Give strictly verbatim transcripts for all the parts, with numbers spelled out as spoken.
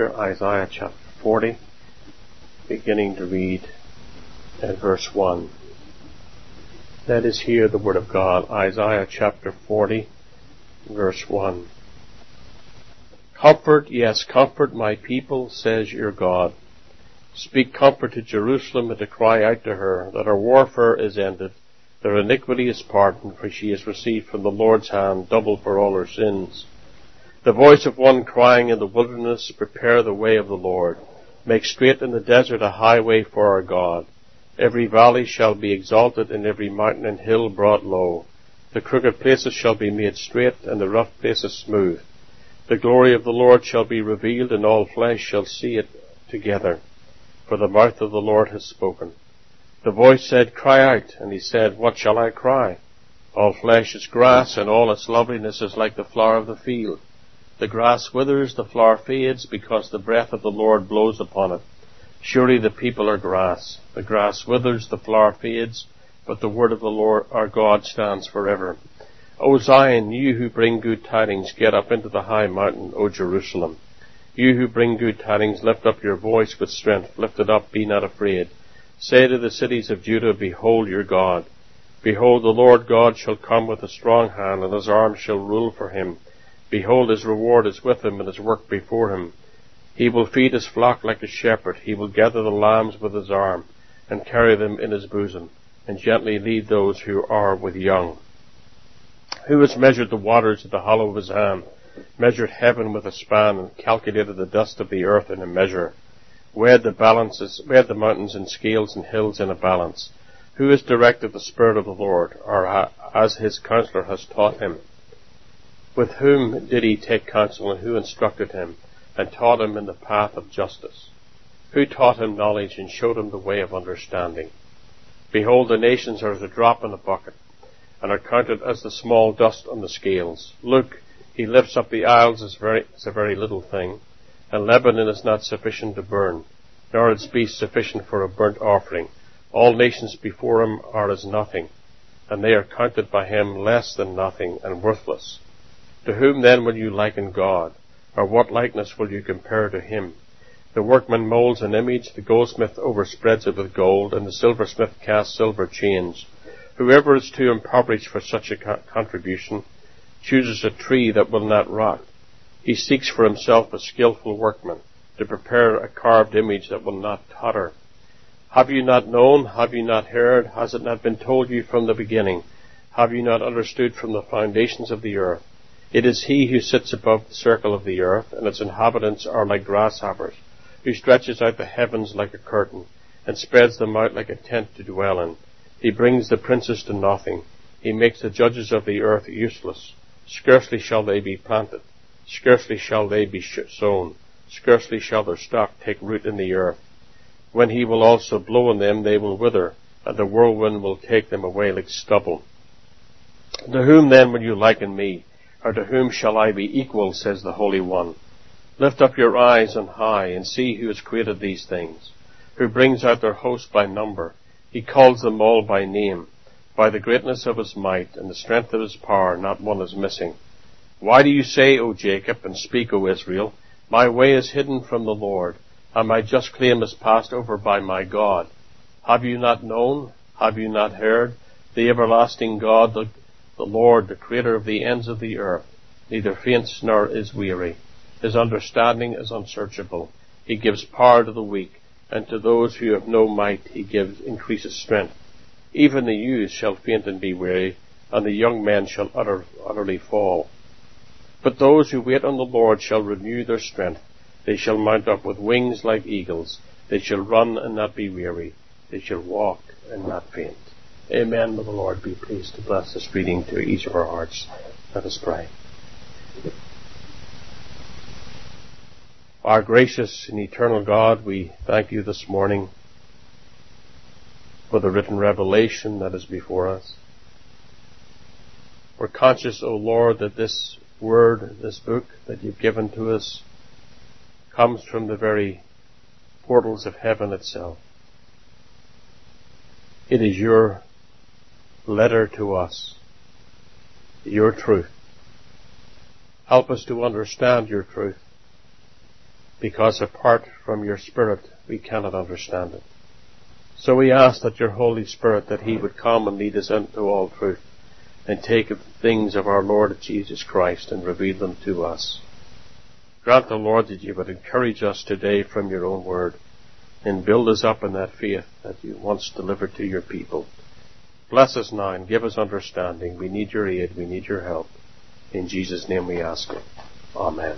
Scripture, Isaiah chapter forty, beginning to read at verse one. Let us hear the word of God. Isaiah chapter forty, verse one. Comfort, yes, comfort my people, says your God. Speak comfort to Jerusalem and to cry out to her that her warfare is ended, their iniquity is pardoned, for she has received from the Lord's hand double for all her sins. The voice of one crying in the wilderness, prepare the way of the Lord. Make straight in the desert a highway for our God. Every valley shall be exalted, and every mountain and hill brought low. The crooked places shall be made straight, and the rough places smooth. The glory of the Lord shall be revealed, and all flesh shall see it together. For the mouth of the Lord has spoken. The voice said, cry out, and he said, what shall I cry? All flesh is grass, and all its loveliness is like the flower of the field. The grass withers, the flower fades, because the breath of the Lord blows upon it. Surely the people are grass. The grass withers, the flower fades, but the word of the Lord our God stands forever. O Zion, you who bring good tidings, get up into the high mountain, O Jerusalem. You who bring good tidings, lift up your voice with strength. Lift it up, be not afraid. Say to the cities of Judah, behold your God. Behold, the Lord God shall come with a strong hand, and his arm shall rule for him. Behold, his reward is with him, and his work before him. He will feed his flock like a shepherd. He will gather the lambs with his arm, and carry them in his bosom, and gently lead those who are with young. Who has measured the waters at the hollow of his hand, measured heaven with a span, and calculated the dust of the earth in a measure? Weighed the balances, weighed the mountains in scales and hills in a balance? Who has directed the Spirit of the Lord, or as his counselor has taught him? With whom did he take counsel, and who instructed him, and taught him in the path of justice? Who taught him knowledge, and showed him the way of understanding? Behold, the nations are as a drop in a bucket, and are counted as the small dust on the scales. Look, he lifts up the isles as, very, as a very little thing, and Lebanon is not sufficient to burn, nor its beasts sufficient for a burnt offering. All nations before him are as nothing, and they are counted by him less than nothing and worthless. To whom then will you liken God, or what likeness will you compare to him? The workman molds an image, the goldsmith overspreads it with gold, and the silversmith casts silver chains. Whoever is too impoverished for such a co- contribution chooses a tree that will not rot. He seeks for himself a skillful workman, to prepare a carved image that will not totter. Have you not known? Have you not heard? Has it not been told you from the beginning? Have you not understood from the foundations of the earth? It is he who sits above the circle of the earth, and its inhabitants are like grasshoppers, who stretches out the heavens like a curtain, and spreads them out like a tent to dwell in. He brings the princes to nothing. He makes the judges of the earth useless. Scarcely shall they be planted. Scarcely shall they be sown. Scarcely shall their stock take root in the earth. When he will also blow on them, they will wither, and the whirlwind will take them away like stubble. To whom then will you liken me? Or to whom shall I be equal, says the Holy One? Lift up your eyes on high, and see who has created these things, who brings out their host by number. He calls them all by name. By the greatness of his might and the strength of his power, not one is missing. Why do you say, O Jacob, and speak, O Israel, my way is hidden from the Lord, and my just claim is passed over by my God? Have you not known? Have you not heard? The everlasting God, the The Lord, the creator of the ends of the earth, neither faints nor is weary. His understanding is unsearchable. He gives power to the weak, and to those who have no might he gives increases strength. Even the youths shall faint and be weary, and the young men shall utter, utterly fall. But those who wait on the Lord shall renew their strength. They shall mount up with wings like eagles. They shall run and not be weary. They shall walk and not faint. Amen. May the Lord be pleased to bless this reading to each of our hearts. Let us pray. Our gracious and eternal God, we thank you this morning for the written revelation that is before us. We're conscious, O Lord, that this word, this book that you've given to us, comes from the very portals of heaven itself. It is your letter to us, your truth. Help us to understand your truth. because apart from your Spirit, we cannot understand it. So we ask that your Holy Spirit, that He would come and lead us into all truth, and take the things of our Lord Jesus Christ and reveal them to us. Grant the Lord that you would encourage us today from your own word, and build us up in that faith that you once delivered to your people. Bless us now and give us understanding. We need your aid. We need your help. In Jesus' name we ask it. Amen.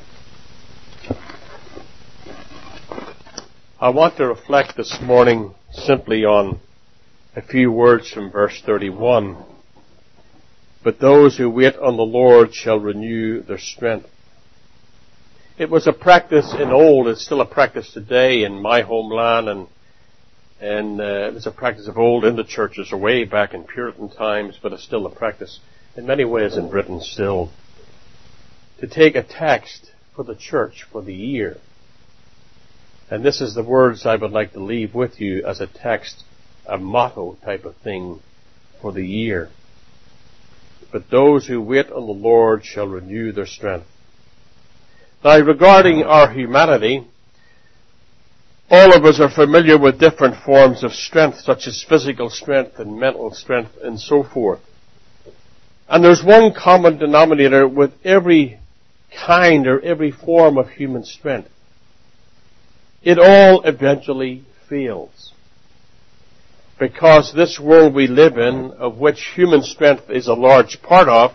I want to reflect this morning simply on a few words from verse thirty-one. But those who wait on the Lord shall renew their strength. It was a practice in old, it's still a practice today in my homeland, and and uh, it was a practice of old in the churches, or way back in Puritan times, but it's still a practice in many ways in Britain still, to take a text for the church for the year. And this is the words I would like to leave with you as a text, a motto type of thing for the year. But those who wait on the Lord shall renew their strength. Now, regarding our humanity, all of us are familiar with different forms of strength, such as physical strength and mental strength and so forth. And there's one common denominator with every kind or every form of human strength. It all eventually fails. Because this world we live in, of which human strength is a large part of,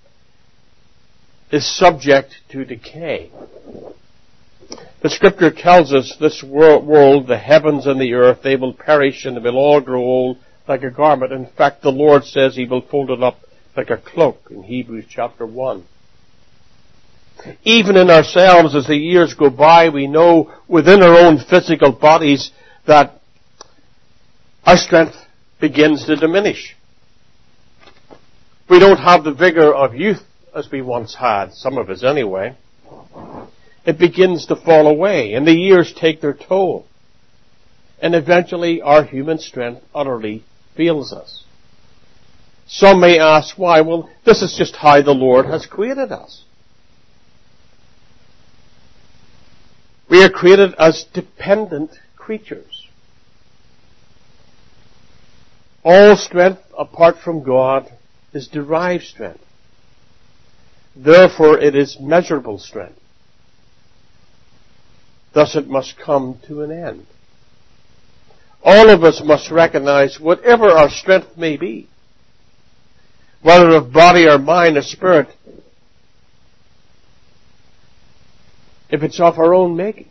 is subject to decay. The Scripture tells us this world, the heavens and the earth, they will perish and they will all grow old like a garment. In fact, the Lord says He will fold it up like a cloak in Hebrews chapter one. Even in ourselves, as the years go by, we know within our own physical bodies that our strength begins to diminish. We don't have the vigor of youth as we once had, some of us anyway. It begins to fall away, and the years take their toll. And eventually our human strength utterly fails us. Some may ask why. Well, this is just how the Lord has created us. We are created as dependent creatures. All strength apart from God is derived strength. Therefore, it is measurable strength. Thus, it must come to an end. All of us must recognize whatever our strength may be, whether of body or mind or spirit, if it's of our own making,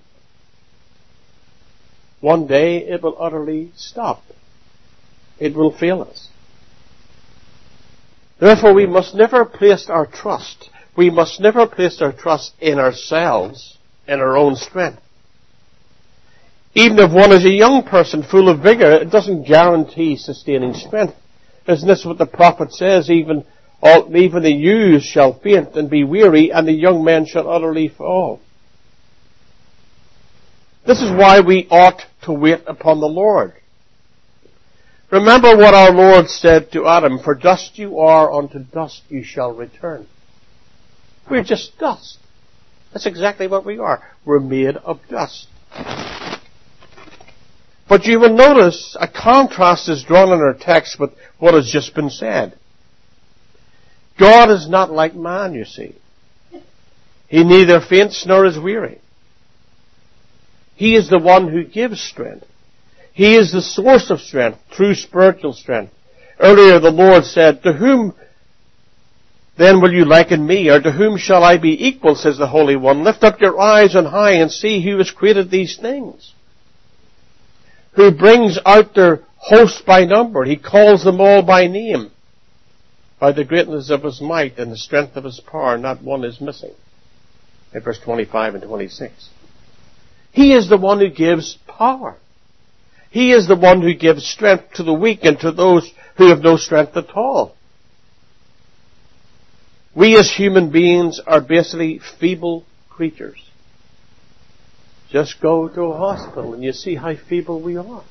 one day it will utterly stop. It will fail us. Therefore, we must never place our trust. We must never place our trust in ourselves, in our own strength. Even if one is a young person full of vigor, it doesn't guarantee sustaining strength. Isn't this what the prophet says? Even, all, even the youths shall faint and be weary, and the young men shall utterly fall. This is why we ought to wait upon the Lord. Remember what our Lord said to Adam, for dust you are, unto dust you shall return. We're just dust. That's exactly what we are. We're made of dust. But you will notice a contrast is drawn in our text with what has just been said. God is not like man, you see. He neither faints nor is weary. He is the one who gives strength. He is the source of strength, true spiritual strength. Earlier the Lord said, to whom then will you liken me, or to whom shall I be equal, says the Holy One. Lift up your eyes on high and see who has created these things. Who brings out their host by number. He calls them all by name. By the greatness of His might and the strength of His power, not one is missing. In verse twenty-five and twenty-six. He is the one who gives power. He is the one who gives strength to the weak and to those who have no strength at all. We as human beings are basically feeble creatures. Just go to a hospital and you see how feeble we are.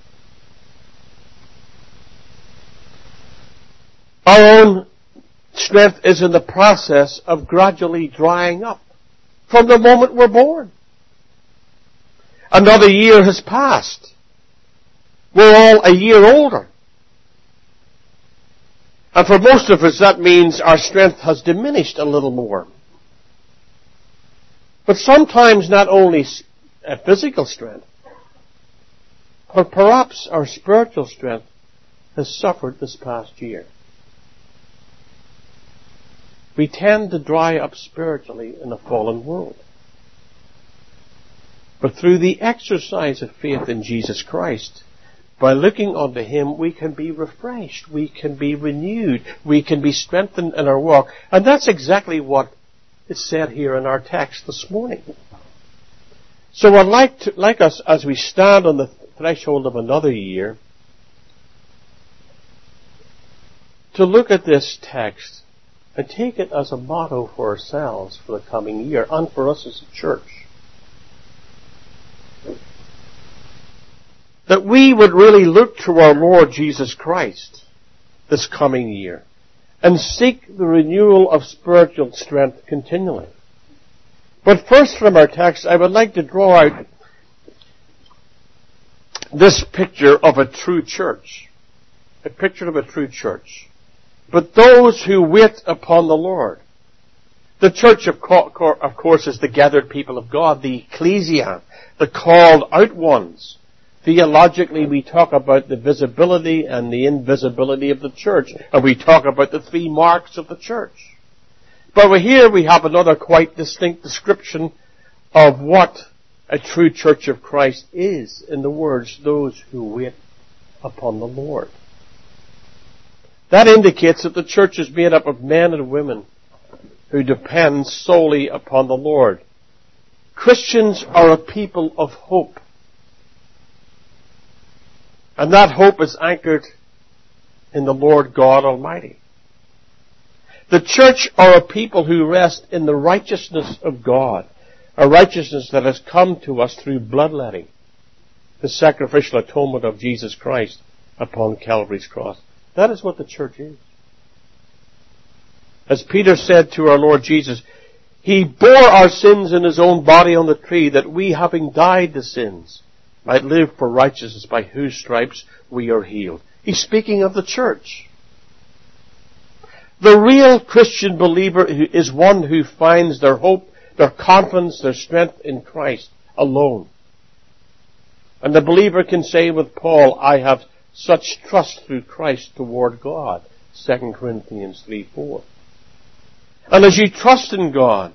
Our own strength is in the process of gradually drying up from the moment we're born. Another year has passed. We're all a year older. And for most of us, that means our strength has diminished a little more. But sometimes not only physical strength, but perhaps our spiritual strength has suffered this past year. We tend to dry up spiritually in a fallen world. But through the exercise of faith in Jesus Christ, by looking unto Him, we can be refreshed, we can be renewed, we can be strengthened in our walk. And that's exactly what is said here in our text this morning. So I'd like, to, like us, as we stand on the threshold of another year, to look at this text and take it as a motto for ourselves for the coming year and for us as a church. That we would really look to our Lord Jesus Christ this coming year and seek the renewal of spiritual strength continually. But first from our text, I would like to draw out this picture of a true church. A picture of a true church. But those who wait upon the Lord. The church, of course, is the gathered people of God, the ecclesia, the called out ones. Theologically, we talk about the visibility and the invisibility of the church, and we talk about the three marks of the church. But here we have another quite distinct description of what a true church of Christ is, in the words, those who wait upon the Lord. That indicates that the church is made up of men and women who depend solely upon the Lord. Christians are a people of hope. And that hope is anchored in the Lord God Almighty. The church are a people who rest in the righteousness of God, a righteousness that has come to us through bloodletting, the sacrificial atonement of Jesus Christ upon Calvary's cross. That is what the church is. As Peter said to our Lord Jesus, He bore our sins in His own body on the tree, that we, having died to sins, might live for righteousness, by whose stripes we are healed. He's speaking of the church. The real Christian believer is one who finds their hope, their confidence, their strength in Christ alone. And the believer can say with Paul, I have such trust through Christ toward God. Second Corinthians three four. And as you trust in God,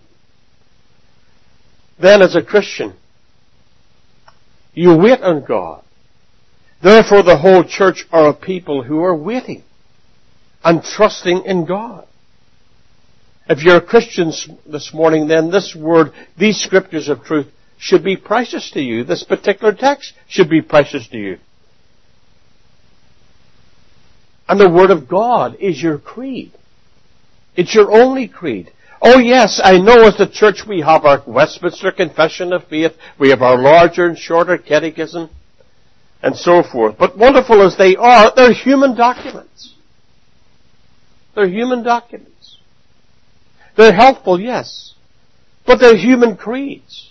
then as a Christian, you wait on God. Therefore the whole church are a people who are waiting and trusting in God. If you're a Christian this morning, then this word, these scriptures of truth, should be precious to you. This particular text should be precious to you. And the Word of God is your creed. It's your only creed. Oh yes, I know as the church we have our Westminster Confession of Faith, we have our larger and shorter catechism, and so forth. But wonderful as they are, they're human documents. They're human documents. They're helpful, yes, but they're human creeds.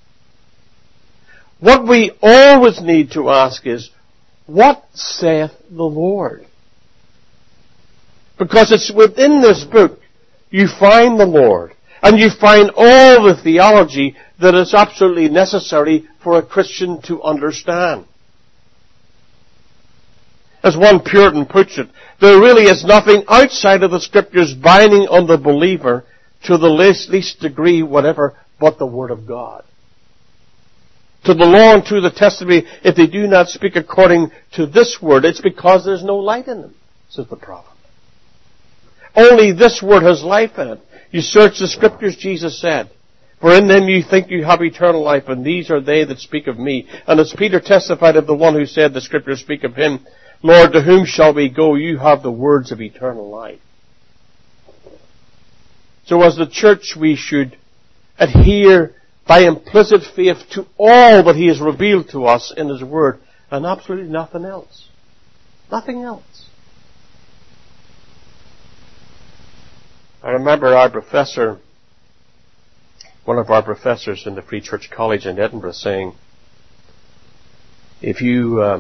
What we always need to ask is, what saith the Lord? Because it's within this book you find the Lord, and you find all the theology that is absolutely necessary for a Christian to understand. As one Puritan puts it, there really is nothing outside of the Scriptures binding on the believer to the least, least degree whatever but the Word of God. To the law and to the testimony, if they do not speak according to this Word, it's because there's no light in them, says the prophet. Only this Word has life in it. You search the Scriptures, Jesus said, for in them you think you have eternal life, and these are they that speak of me. And as Peter testified of the one who said, the Scriptures speak of him, Lord, to whom shall we go? You have the words of eternal life. So as the church, we should adhere by implicit faith to all that He has revealed to us in His Word, and absolutely nothing else. Nothing else. I remember our professor, one of our professors in the Free Church College in Edinburgh, saying, If you uh,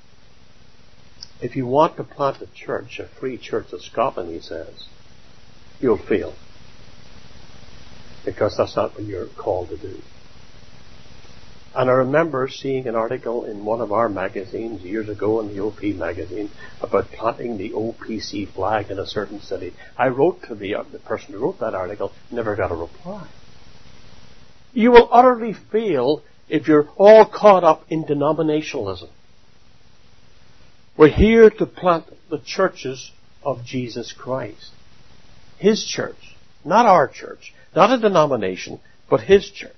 if you want to plant a church, a free church of Scotland, he says, you'll fail. Because that's not what you're called to do. And I remember seeing an article in one of our magazines years ago, in the O P magazine, about planting the O P C flag in a certain city. I wrote to the, uh, the person who wrote that article, never got a reply. You will utterly fail if you're all caught up in denominationalism. We're here to plant the churches of Jesus Christ. His church, not our church, not a denomination, but His church.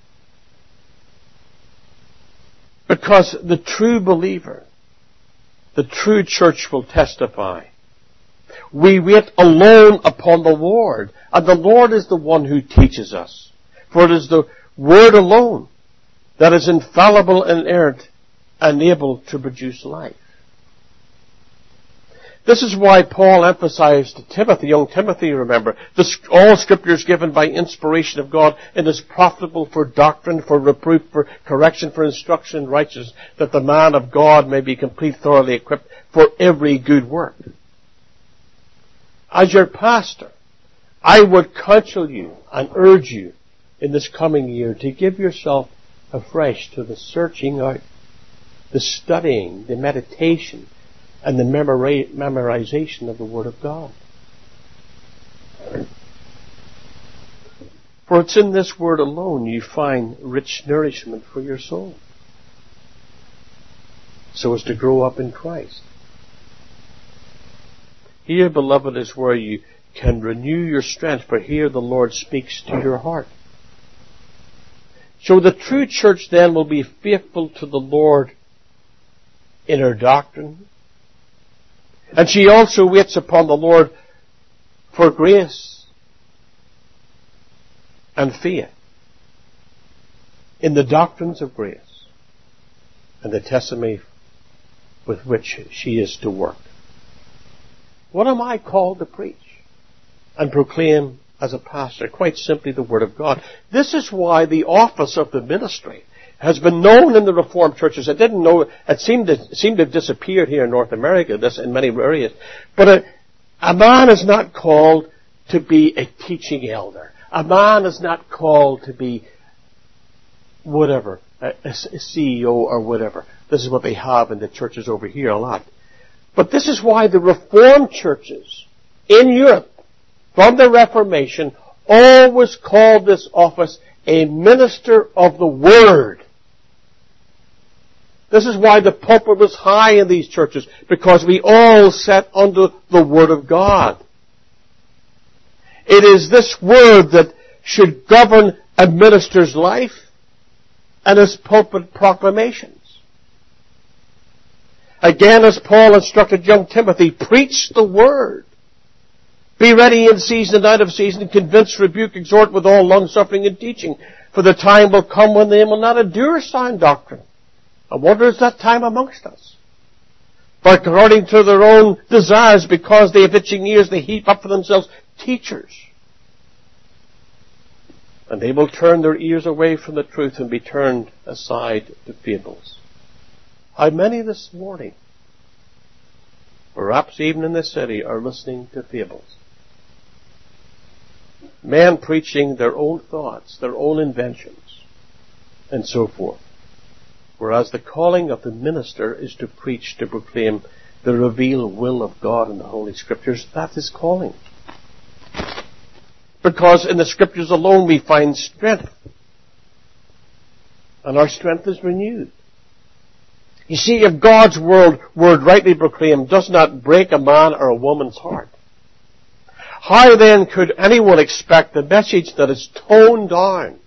Because the true believer, the true church will testify. We wait alone upon the Lord, and the Lord is the one who teaches us. For it is the Word alone that is infallible and inerrant and able to produce life. This is why Paul emphasized to Timothy, young Timothy, remember, this, all Scripture is given by inspiration of God and is profitable for doctrine, for reproof, for correction, for instruction in righteousness, that the man of God may be complete, thoroughly equipped for every good work. As your pastor, I would counsel you and urge you in this coming year to give yourself afresh to the searching out, the studying, the meditation, and the memori- memorization of the Word of God. For it's in this Word alone you find rich nourishment for your soul, so as to grow up in Christ. Here, beloved, is where you can renew your strength, for here the Lord speaks to your heart. So the true church then will be faithful to the Lord in her doctrine, and she also waits upon the Lord for grace and faith in the doctrines of grace and the testimony with which she is to work. What am I called to preach and proclaim as a pastor? Quite simply the Word of God. This is why the office of the ministry has been known in the Reformed churches. I didn't know, it seemed to, seemed to have disappeared here in North America, this in many areas. But a, a man is not called to be a teaching elder. A man is not called to be whatever, a, a C E O or whatever. This is what they have in the churches over here a lot. But this is why the Reformed churches in Europe, from the Reformation, always called this office a minister of the Word. This is why the pulpit was high in these churches, because we all sat under the Word of God. It is this Word that should govern a minister's life and his pulpit proclamations. Again, as Paul instructed young Timothy, preach the Word. Be ready in season and out of season, convince, rebuke, exhort with all long-suffering and teaching. For the time will come when they will not endure sound doctrine. I wonder, is that time amongst us? But according to their own desires, because they have itching ears, they heap up for themselves teachers. And they will turn their ears away from the truth and be turned aside to fables. How many this morning, perhaps even in this city, are listening to fables? Men preaching their own thoughts, their own inventions, and so forth. Whereas the calling of the minister is to preach, to proclaim the revealed will of God in the Holy Scriptures. That is calling. Because in the Scriptures alone we find strength. And our strength is renewed. You see, if God's word, word rightly proclaimed does not break a man or a woman's heart, how then could anyone expect the message that is toned down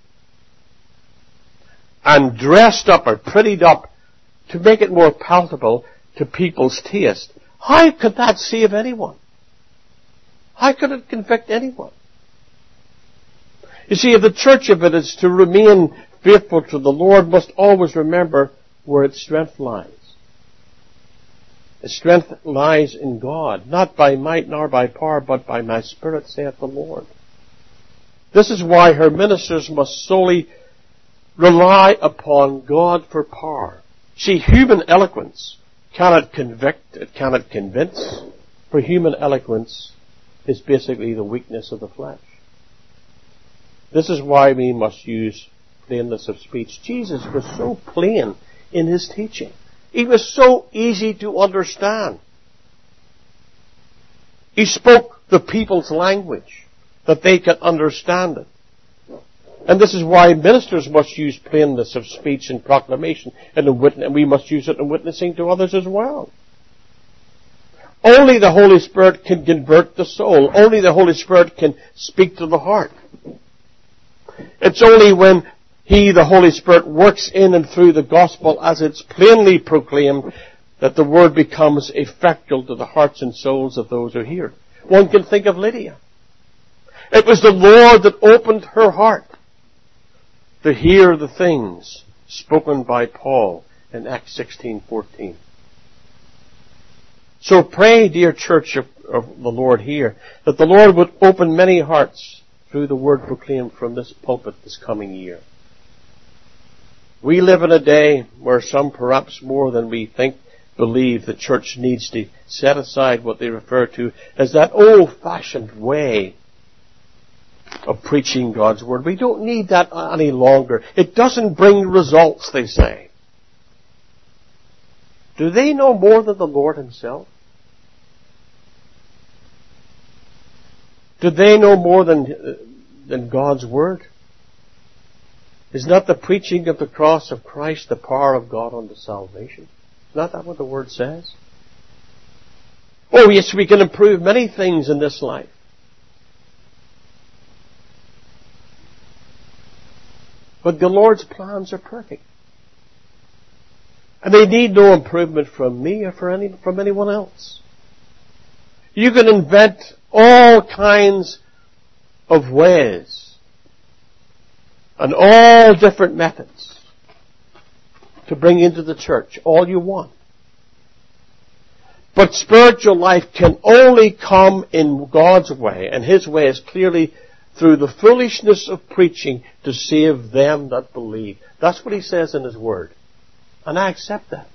and dressed up or prettied up to make it more palatable to people's taste? How could that save anyone? How could it convict anyone? You see, if the church of it is to remain faithful to the Lord, must always remember where its strength lies. Its strength lies in God, not by might nor by power, but by my Spirit, saith the Lord. This is why her ministers must solely rely upon God for power. See, human eloquence cannot convict, it cannot convince, for human eloquence is basically the weakness of the flesh. This is why we must use plainness of speech. Jesus was so plain in his teaching. He was so easy to understand. He spoke the people's language, that they could understand it. And this is why ministers must use plainness of speech in proclamation, and, in witness, and we must use it in witnessing to others as well. Only the Holy Spirit can convert the soul. Only the Holy Spirit can speak to the heart. It's only when He, the Holy Spirit, works in and through the gospel as it's plainly proclaimed that the word becomes effectual to the hearts and souls of those who hear it. One can think of Lydia. It was the Lord that opened her heart to hear the things spoken by Paul in Acts sixteen fourteen. So pray, dear church of, of the Lord here, that the Lord would open many hearts through the word proclaimed from this pulpit this coming year. We live in a day where some, perhaps more than we think, believe the church needs to set aside what they refer to as that old-fashioned way of preaching God's word. We don't need that any longer. It doesn't bring results, they say. Do they know more than the Lord Himself? Do they know more than, than God's word? Is not the preaching of the cross of Christ the power of God unto salvation? Is not that what the word says? Oh yes, we can improve many things in this life. But the Lord's plans are perfect. And they need no improvement from me or for any, from anyone else. You can invent all kinds of ways and all different methods to bring into the church all you want. But spiritual life can only come in God's way, and His way is clearly through the foolishness of preaching to save them that believe. That's what He says in His Word. And I accept that.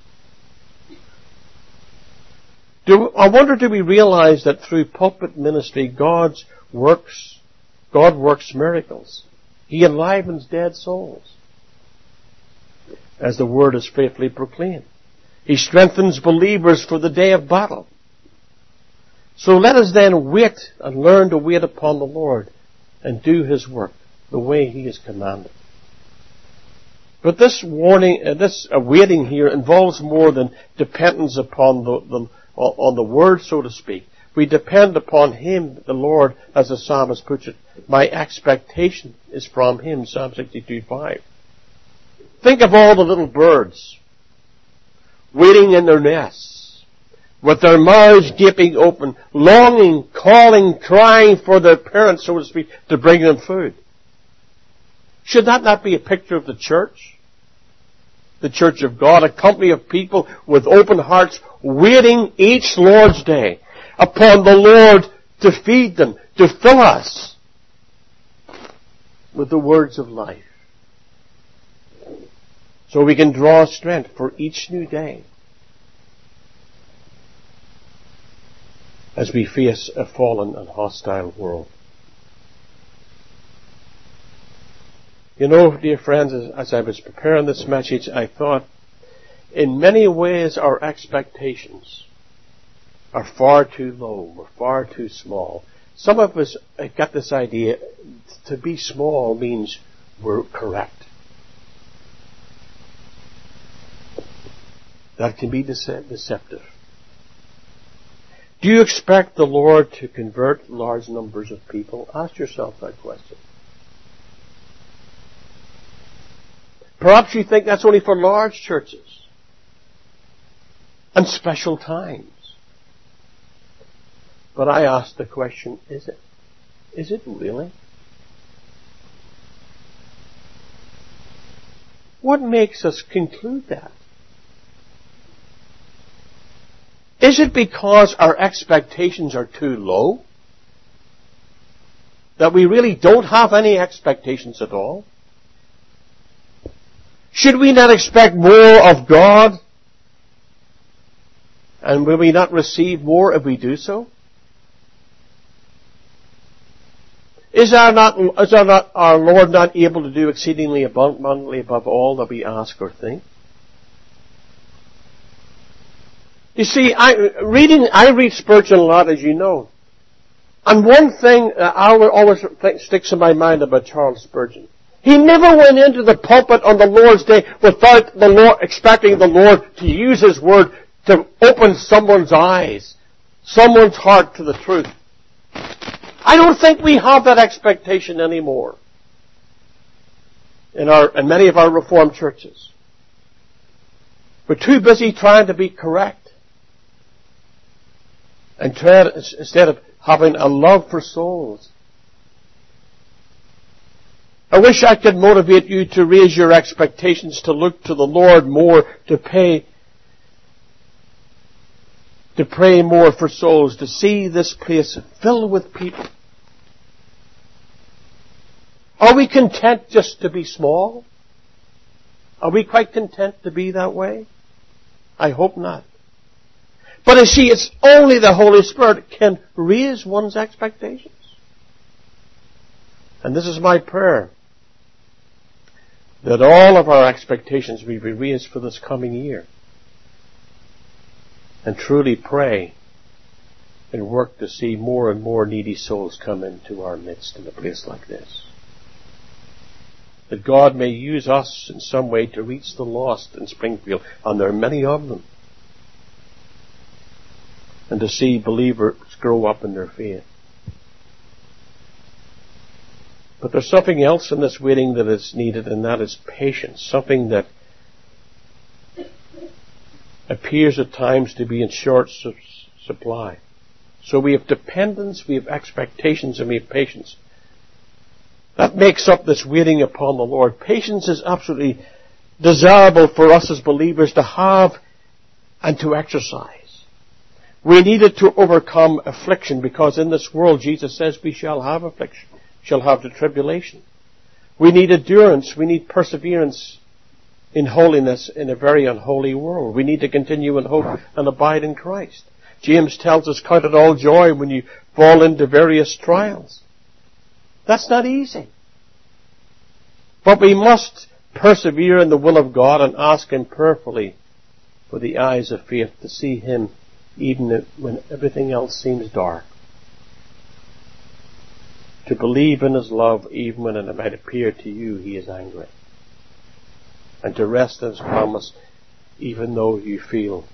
Do, I wonder, do we realize that through pulpit ministry, God's works, God works miracles. He enlivens dead souls, as the Word is faithfully proclaimed. He strengthens believers for the day of battle. So let us then wait and learn to wait upon the Lord and do His work the way He has commanded. But this warning, uh, this uh, waiting here involves more than dependence upon the, the on the Word, so to speak. We depend upon Him, the Lord, as the psalmist puts it. My expectation is from Him, Psalm sixty-two five. Think of all the little birds waiting in their nests, with their mouths gaping open, longing, calling, crying for their parents, so to speak, to bring them food. Should that not be a picture of the church? The church of God, a company of people with open hearts, waiting each Lord's Day upon the Lord to feed them, to fill us with the words of life, so we can draw strength for each new day as we face a fallen and hostile world. You know, dear friends, as, as I was preparing this message, I thought, in many ways our expectations are far too low, or far too small. Some of us have got this idea, to be small means we're correct. That can be dece- deceptive. Do you expect the Lord to convert large numbers of people? Ask yourself that question. Perhaps you think that's only for large churches and special times. But I ask the question, is it? Is it really? What makes us conclude that? Is it because our expectations are too low? That we really don't have any expectations at all? Should we not expect more of God? And will we not receive more if we do so? Is our, not, is our, not, our Lord not able to do exceedingly abundantly above all that we ask or think? You see, I, reading, I read Spurgeon a lot, as you know. And one thing that always sticks in my mind about Charles Spurgeon. He never went into the pulpit on the Lord's Day without the Lord, expecting the Lord to use His Word to open someone's eyes, someone's heart to the truth. I don't think we have that expectation anymore in our, in many of our Reformed churches. We're too busy trying to be correct. And try to, instead of having a love for souls. I wish I could motivate you to raise your expectations, to look to the Lord more, to pay, to pray more for souls, to see this place filled with people. Are we content just to be small? Are we quite content to be that way? I hope not. But you see, it's only the Holy Spirit can raise one's expectations. And this is my prayer, that all of our expectations will be raised for this coming year. And truly pray and work to see more and more needy souls come into our midst in a place like this. That God may use us in some way to reach the lost in Springfield, and there are many of them. And to see believers grow up in their faith. But there's something else in this waiting that is needed, and that is patience. Something that appears at times to be in short su- supply. So we have dependence, we have expectations, and we have patience. That makes up this waiting upon the Lord. Patience is absolutely desirable for us as believers to have and to exercise. We need it to overcome affliction, because in this world, Jesus says, we shall have affliction, shall have the tribulation. We need endurance, we need perseverance in holiness in a very unholy world. We need to continue in hope and abide in Christ. James tells us, count it all joy when you fall into various trials. That's not easy. But we must persevere in the will of God and ask Him prayerfully for the eyes of faith to see Him even when everything else seems dark. To believe in His love even when it might appear to you He is angry. And to rest in His promise even though you feel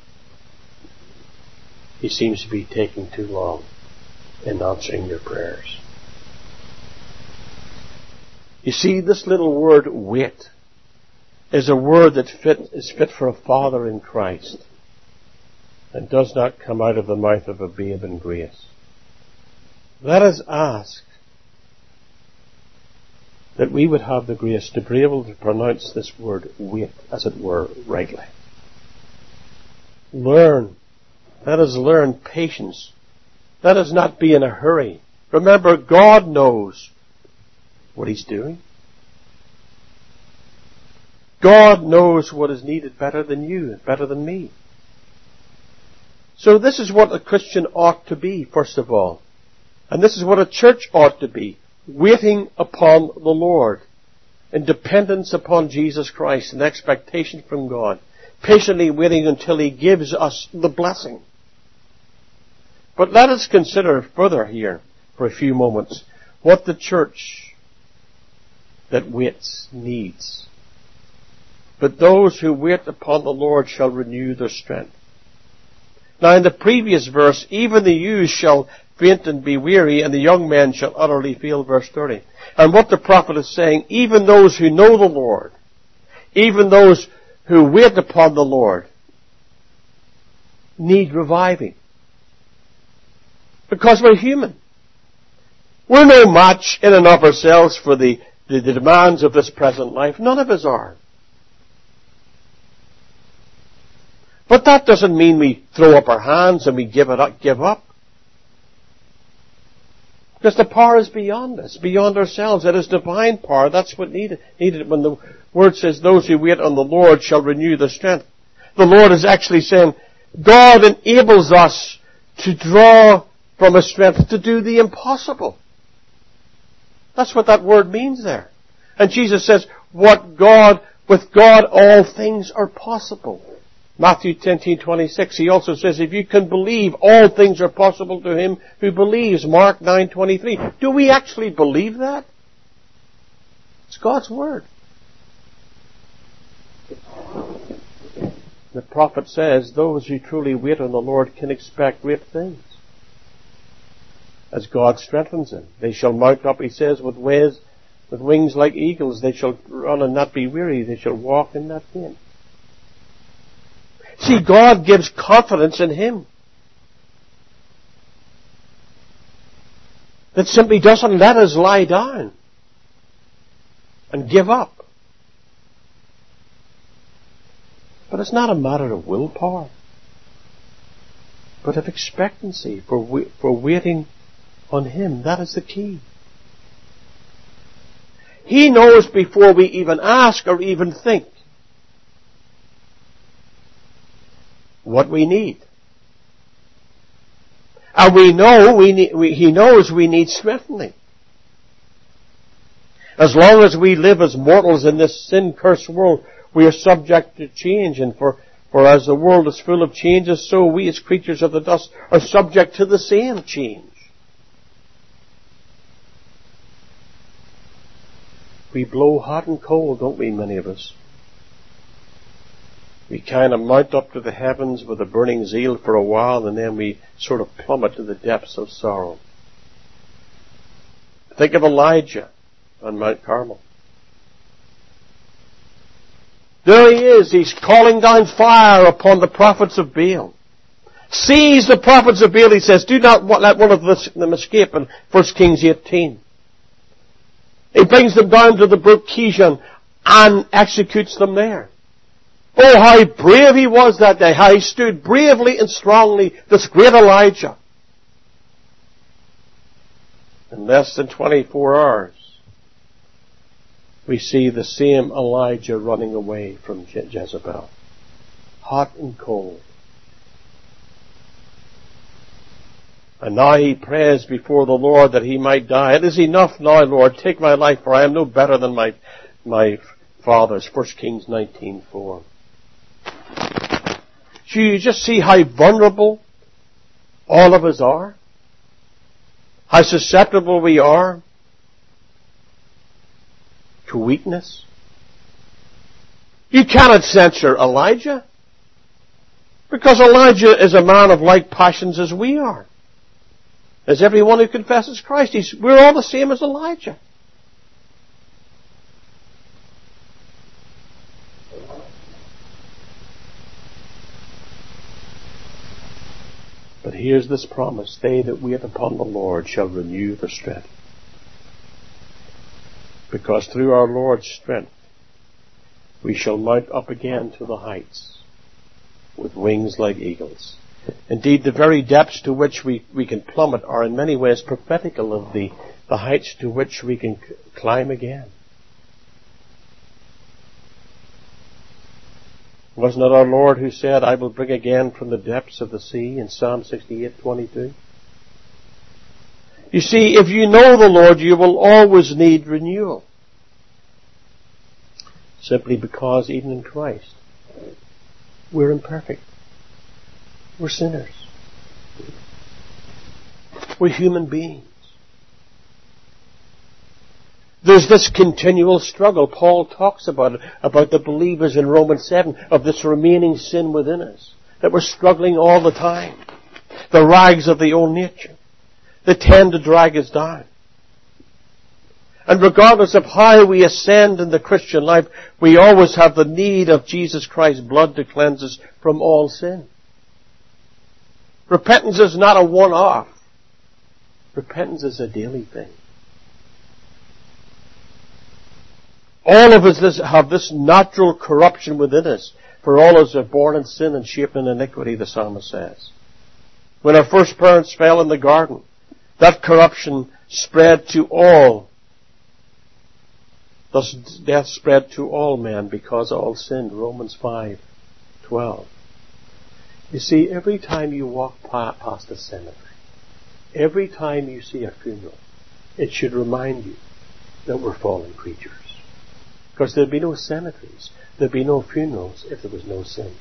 He seems to be taking too long in answering your prayers. You see, this little word, wait, is a word that fit, is fit for a father in Christ, and does not come out of the mouth of a babe in grace. Let us ask that we would have the grace to be able to pronounce this word, wait, as it were, rightly. Learn. Let us learn patience. Let us not be in a hurry. Remember, God knows what He's doing. God knows what is needed better than you, better than me. So this is what a Christian ought to be, first of all. And this is what a church ought to be. Waiting upon the Lord. In dependence upon Jesus Christ. In expectation from God. Patiently waiting until He gives us the blessing. But let us consider further here, for a few moments, what the church that waits needs. But those who wait upon the Lord shall renew their strength. Now in the previous verse, even the youths shall faint and be weary, and the young men shall utterly fail, verse thirty. And what the prophet is saying, even those who know the Lord, even those who wait upon the Lord, need reviving. Because we're human. We're no match in and of ourselves for the, the, the demands of this present life. None of us are. But that doesn't mean we throw up our hands and we give it up, give up. Because the power is beyond us, beyond ourselves. It is divine power. That's what needed, needed when the Word says, those who wait on the Lord shall renew their strength. The Lord is actually saying, God enables us to draw from His strength to do the impossible. That's what that word means there. And Jesus says, what God, with God all things are possible. Matthew ten twenty-six, He also says, if you can believe, all things are possible to him who believes. Mark nine twenty-three. Do we actually believe that? It's God's Word. The prophet says, those who truly wait on the Lord can expect great things. As God strengthens them. They shall mount up, He says, with wings, with wings like eagles. They shall run and not be weary. They shall walk and not faint. See, God gives confidence in Him. That simply doesn't let us lie down and give up. But it's not a matter of willpower, but of expectancy for for waiting on Him. That is the key. He knows before we even ask or even think what we need. And we know we need, we, He knows we need strengthening. As long as we live as mortals in this sin-cursed world, we are subject to change, and for, for as the world is full of changes, so we as creatures of the dust are subject to the same change. We blow hot and cold, don't we, many of us? We kind of mount up to the heavens with a burning zeal for a while, and then we sort of plummet to the depths of sorrow. Think of Elijah on Mount Carmel. There he is. He's calling down fire upon the prophets of Baal. Seize the prophets of Baal, he says. Do not let one of them escape in First Kings eighteen. He brings them down to the brook Kishon and executes them there. Oh, how brave he was that day. How he stood bravely and strongly, this great Elijah. In less than twenty-four hours, we see the same Elijah running away from Je- Jezebel. Hot and cold. And now he prays before the Lord that he might die. It is enough now, Lord. Take my life, for I am no better than my, my fathers. First Kings nineteen four. So you just see how vulnerable all of us are? How susceptible we are to weakness? You cannot censure Elijah, because Elijah is a man of like passions as we are. As everyone who confesses Christ, he's, we're all the same as Elijah. But here's this promise: they that wait upon the Lord shall renew their strength. Because through our Lord's strength, we shall mount up again to the heights with wings like eagles. Indeed, the very depths to which we, we can plummet are in many ways prophetical of the, the heights to which we can c- climb again. Wasn't it our Lord who said, I will bring again from the depths of the sea in Psalm sixty-eight twenty-two? You see, if you know the Lord, you will always need renewal. Simply because even in Christ, we're imperfect. We're sinners. We're human beings. There's this continual struggle. Paul talks about it, about the believers in Romans seven, of this remaining sin within us, that we're struggling all the time. The rags of the old nature that tend to drag us down. And regardless of how we ascend in the Christian life, we always have the need of Jesus Christ's blood to cleanse us from all sin. Repentance is not a one-off. Repentance is a daily thing. All of us have this natural corruption within us, for all of us are born in sin and shaped in iniquity, the psalmist says. When our first parents fell in the garden, that corruption spread to all. Thus death spread to all men because all sinned. Romans five twelve. You see, every time you walk past a cemetery, every time you see a funeral, it should remind you that we're fallen creatures. Because there'd be no cemeteries, there'd be no funerals if there was no sin.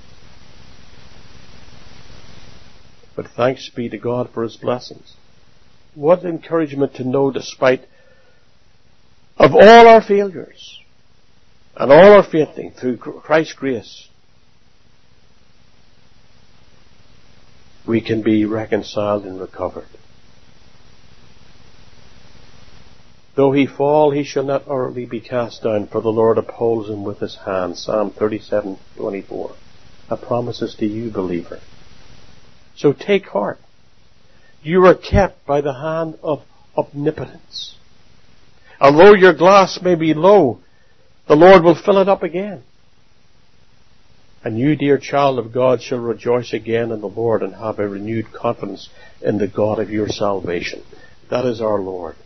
But thanks be to God for His blessings. What encouragement to know, despite of all our failures and all our failing, through Christ's grace, we can be reconciled and recovered. Though he fall, he shall not utterly be cast down, for the Lord upholds him with his hand. Psalm thirty-seven twenty-four. A promise is to you, believer. So take heart. You are kept by the hand of omnipotence. Although your glass may be low, the Lord will fill it up again. And you, dear child of God, shall rejoice again in the Lord and have a renewed confidence in the God of your salvation. That is our Lord.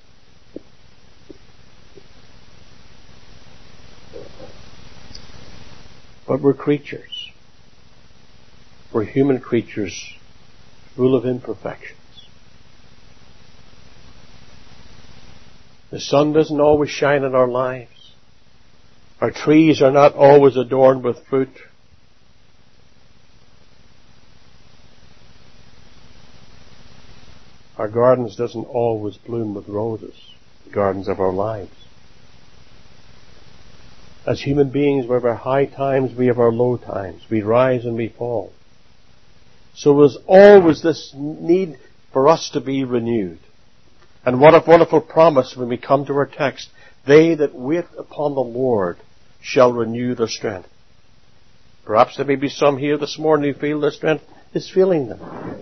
But we're creatures. We're human creatures full of imperfections. The sun doesn't always shine in our lives. Our trees are not always adorned with fruit. Our gardens doesn't always bloom with roses, the gardens of our lives. As human beings, we have our high times, we have our low times. We rise and we fall. So there's always this need for us to be renewed. And what a wonderful promise when we come to our text. They that wait upon the Lord shall renew their strength. Perhaps there may be some here this morning who feel their strength is failing them.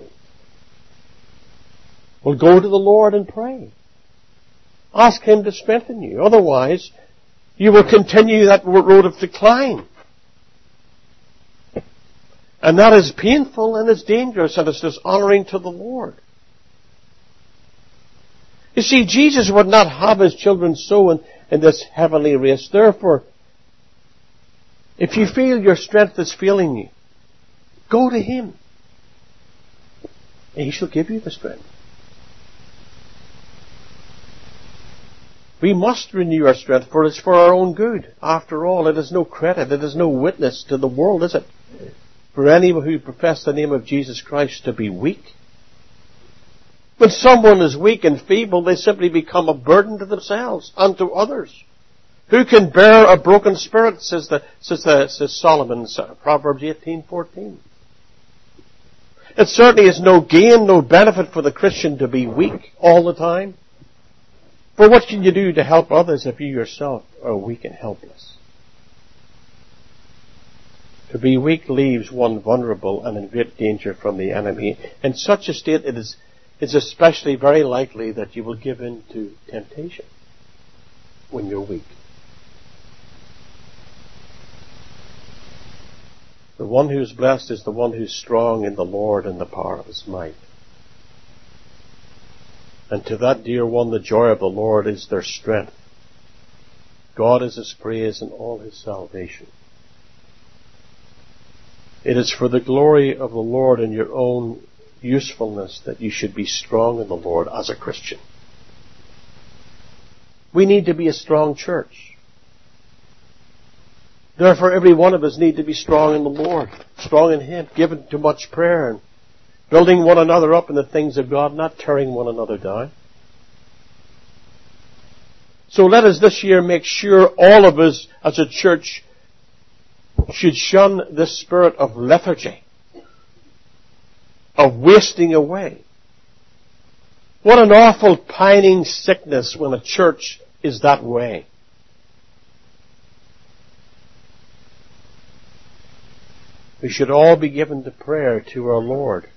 Well, go to the Lord and pray. Ask Him to strengthen you. Otherwise, you will continue that road of decline. And that is painful and it's dangerous and it's dishonoring to the Lord. You see, Jesus would not have His children so in, in this heavenly race. Therefore, if you feel your strength is failing you, go to Him. And He shall give you the strength. We must renew our strength, for it's for our own good. After all, it is no credit, it is no witness to the world, is it? For anyone who profess the name of Jesus Christ to be weak. When someone is weak and feeble, they simply become a burden to themselves and to others. Who can bear a broken spirit, says, the, says, the, says Solomon in Proverbs eighteen fourteen. It certainly is no gain, no benefit for the Christian to be weak all the time. For what can you do to help others if you yourself are weak and helpless? To be weak leaves one vulnerable and in great danger from the enemy. In such a state, it is it's especially very likely that you will give in to temptation when you're weak. The one who is blessed is the one who is strong in the Lord and the power of His might. And to that dear one, the joy of the Lord is their strength. God is His praise and all His salvation. It is for the glory of the Lord and your own usefulness that you should be strong in the Lord as a Christian. We need to be a strong church. Therefore, every one of us need to be strong in the Lord, strong in Him, given to much prayer, and building one another up in the things of God, not tearing one another down. So let us this year make sure all of us as a church should shun this spirit of lethargy, of wasting away. What an awful pining sickness when a church is that way. We should all be given to prayer to our Lord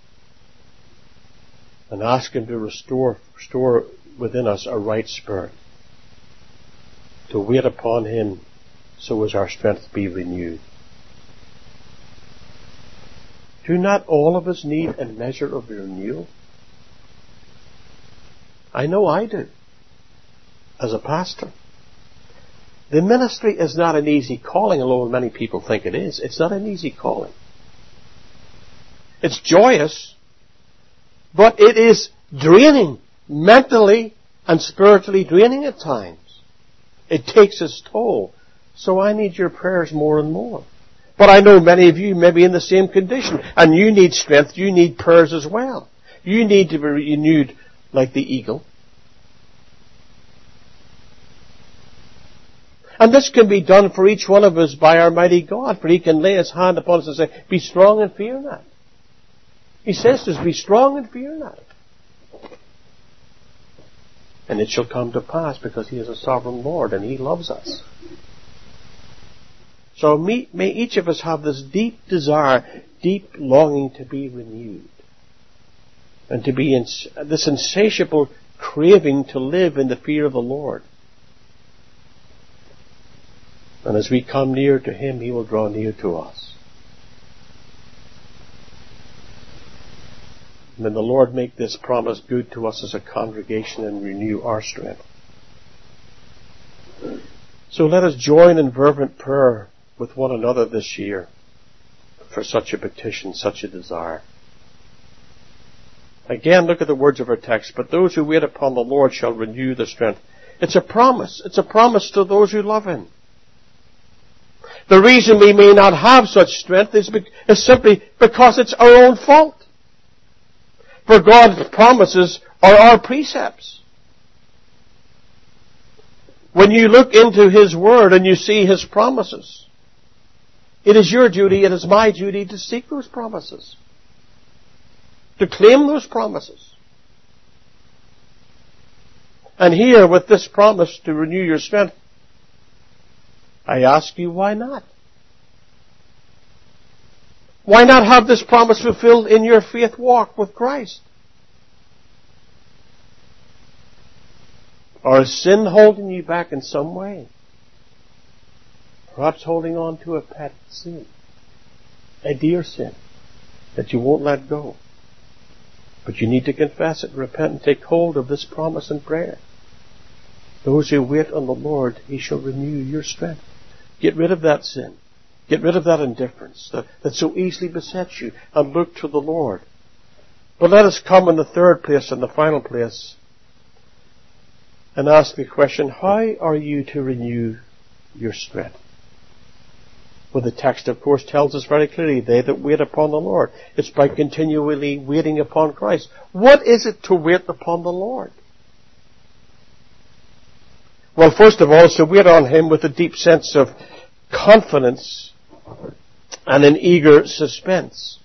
and ask Him to restore, restore within us a right spirit, to wait upon Him so as our strength be renewed. Do not all of us need a measure of renewal? I know I do, as a pastor. The ministry is not an easy calling, although many people think it is. It's not an easy calling. It's joyous, but it is draining, mentally and spiritually draining at times. It takes its toll. So I need your prayers more and more. But I know many of you may be in the same condition, and you need strength, you need prayers as well. You need to be renewed like the eagle. And this can be done for each one of us by our mighty God, for He can lay His hand upon us and say, be strong and fear not. He says to us, be strong and fear not. And it shall come to pass because He is a sovereign Lord and He loves us. So may, may each of us have this deep desire, deep longing to be renewed. And to be in this insatiable craving to live in the fear of the Lord. And as we come near to Him, He will draw near to us. May the Lord make this promise good to us as a congregation and renew our strength. So let us join in fervent prayer with one another this year for such a petition, such a desire. Again, look at the words of our text. But those who wait upon the Lord shall renew their strength. It's a promise. It's a promise to those who love Him. The reason we may not have such strength is, be- is simply because it's our own fault. For God's promises are our precepts. When you look into His Word and you see His promises, it is your duty, it is my duty to seek those promises. To claim those promises. And here, with this promise to renew your strength, I ask you, why not? Why not have this promise fulfilled in your faith walk with Christ? Or is sin holding you back in some way? Perhaps holding on to a pet sin, a dear sin that you won't let go. But you need to confess it, repent, and take hold of this promise in prayer. Those who wait on the Lord, He shall renew your strength. Get rid of that sin. Get rid of that indifference that, that so easily besets you, and look to the Lord. But let us come in the third place and the final place and ask the question, how are you to renew your strength? Well, the text, of course, tells us very clearly, they that wait upon the Lord. It's by continually waiting upon Christ. What is it to wait upon the Lord? Well, first of all, it's to wait on Him with a deep sense of confidence and an eager suspense.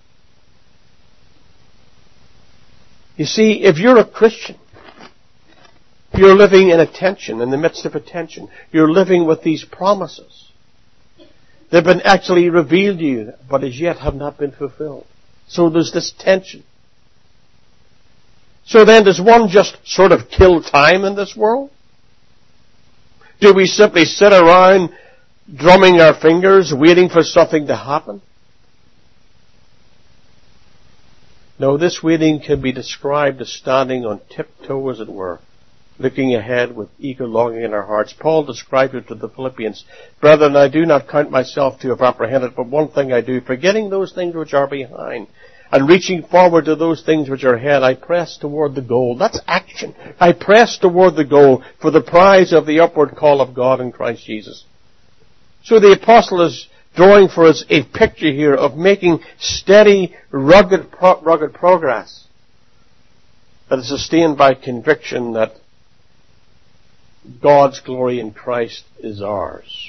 You see, if you're a Christian, you're living in a tension, in the midst of a tension. You're living with these promises. They've been actually revealed to you, but as yet have not been fulfilled. So there's this tension. So then, does one just sort of kill time in this world? Do we simply sit around drumming our fingers, waiting for something to happen? No, this waiting can be described as standing on tiptoe, as it were, looking ahead with eager longing in our hearts. Paul described it to the Philippians. Brethren, I do not count myself to have apprehended, but one thing I do, forgetting those things which are behind, and reaching forward to those things which are ahead, I press toward the goal. That's action. I press toward the goal for the prize of the upward call of God in Christ Jesus. So the apostle is drawing for us a picture here of making steady, rugged, pro- rugged progress that is sustained by conviction that God's glory in Christ is ours.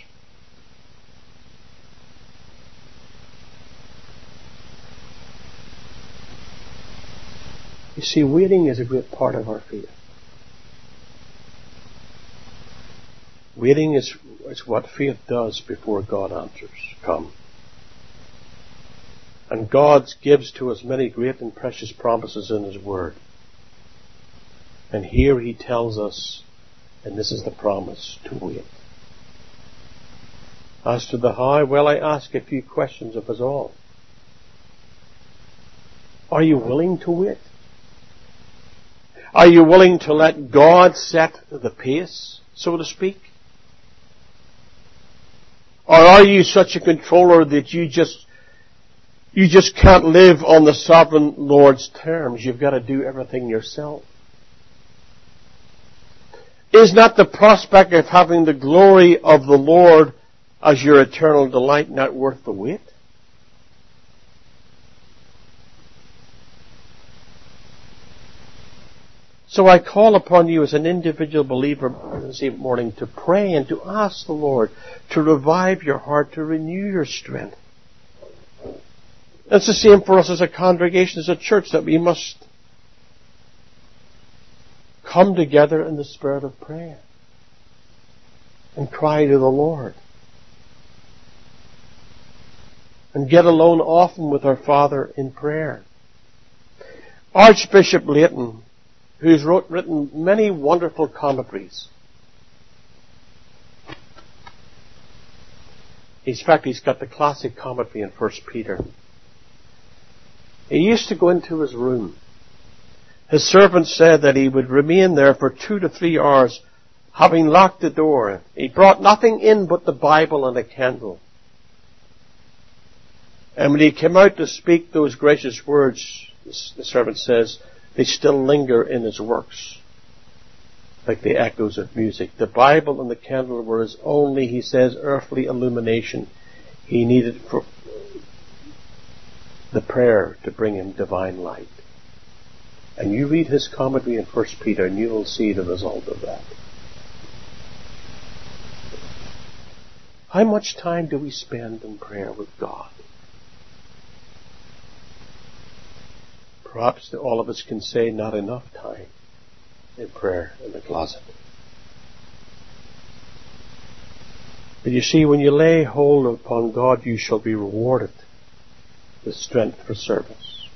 You see, waiting is a great part of our faith. Waiting is, is what faith does before God answers come. And God gives to us many great and precious promises in His Word. And here He tells us, and this is the promise, to wait. As to the how, well, I ask a few questions of us all. Are you willing to wait? Are you willing to let God set the pace, so to speak? Or are you such a controller that you just you just can't live on the sovereign Lord's terms? You've got to do everything yourself. Is not the prospect of having the glory of the Lord as your eternal delight not worth the wait? So I call upon you as an individual believer this morning to pray and to ask the Lord to revive your heart, to renew your strength. It's the same for us as a congregation, as a church, that we must come together in the spirit of prayer and cry to the Lord. And get alone often with our Father in prayer. Archbishop Leighton, who's wrote, written many wonderful commentaries. In fact, he's got the classic commentary in First Peter. He used to go into his room. His servant said that he would remain there for two to three hours, having locked the door. He brought nothing in but the Bible and a candle. And when he came out to speak those gracious words, the servant says, they still linger in his works, like the echoes of music. The Bible and the candle were his only, he says, earthly illumination. He needed for the prayer to bring him divine light. And you read his commentary in First Peter and you will see the result of that. How much time do we spend in prayer with God? Perhaps all of us can say not enough time in prayer in the closet. But you see, when you lay hold upon God, you shall be rewarded with strength for service.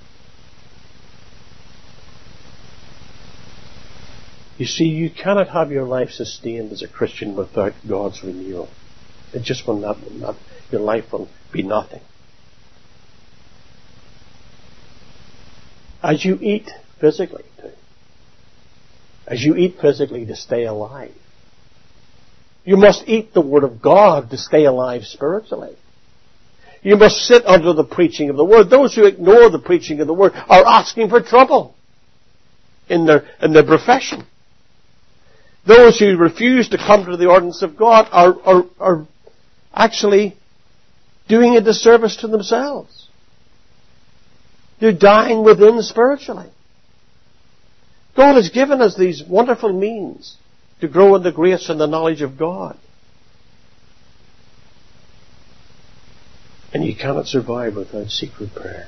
You see, you cannot have your life sustained as a Christian without God's renewal. It just will not, not your life will be nothing. As you eat physically, too. As you eat physically to stay alive. You must eat the Word of God to stay alive spiritually. You must sit under the preaching of the Word. Those who ignore the preaching of the Word are asking for trouble in their, in their profession. Those who refuse to come to the ordinance of God are, are, are actually doing a disservice to themselves. You're dying within spiritually. God has given us these wonderful means to grow in the grace and the knowledge of God. And you cannot survive without secret prayer.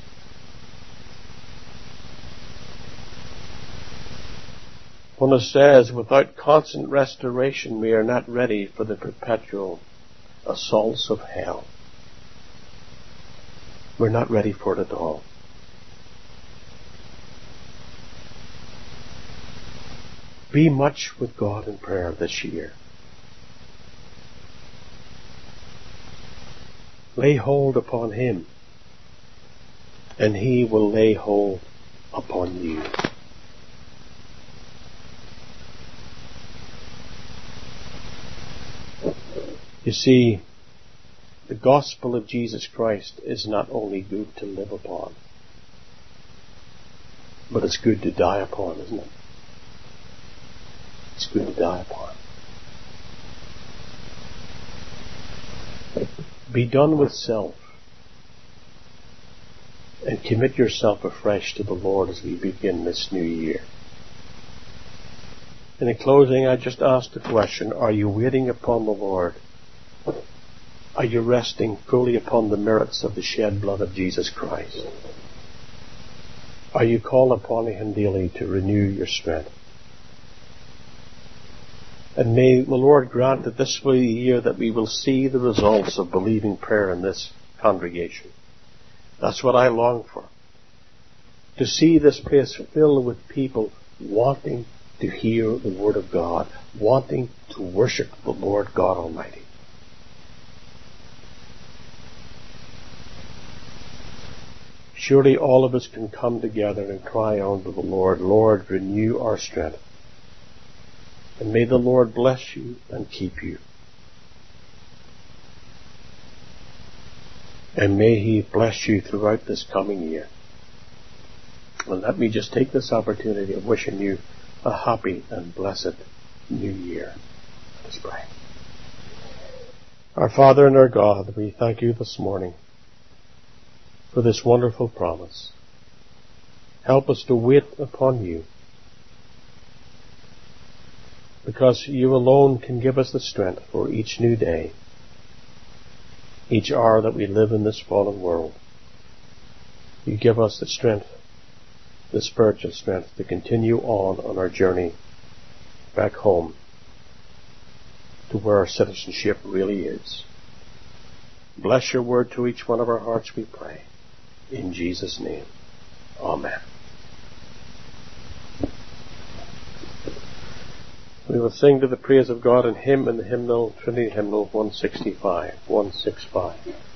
When it says, without constant restoration, we are not ready for the perpetual assaults of hell. We're not ready for it at all. Be much with God in prayer this year. Lay hold upon Him, and He will lay hold upon you. You see, the gospel of Jesus Christ is not only good to live upon, but it's good to die upon, isn't it? It's good to die upon. Be done with self and commit yourself afresh to the Lord as we begin this new year. And in closing, I just ask the question, are you waiting upon the Lord? Are you resting fully upon the merits of the shed blood of Jesus Christ? Are you calling upon Him daily to renew your strength? And may the Lord grant that this will be the year that we will see the results of believing prayer in this congregation. That's what I long for. To see this place filled with people wanting to hear the Word of God, wanting to worship the Lord God Almighty. surely all of us can come together and cry unto the Lord, Lord, renew our strength. And may the Lord bless you and keep you. And may He bless you throughout this coming year. And let me just take this opportunity of wishing you a happy and blessed New Year. Let's pray. Our Father and our God, we thank you this morning for this wonderful promise. Help us to wait upon you, because you alone can give us the strength for each new day, each hour that we live in this fallen world. You give us the strength, the spiritual strength, to continue on on our journey back home to where our citizenship really is. Bless your word to each one of our hearts, we pray. In Jesus' name. Amen. We will sing to the praise of God in hymn in the hymnal, Trinity Hymnal one sixty-five, one sixty-five.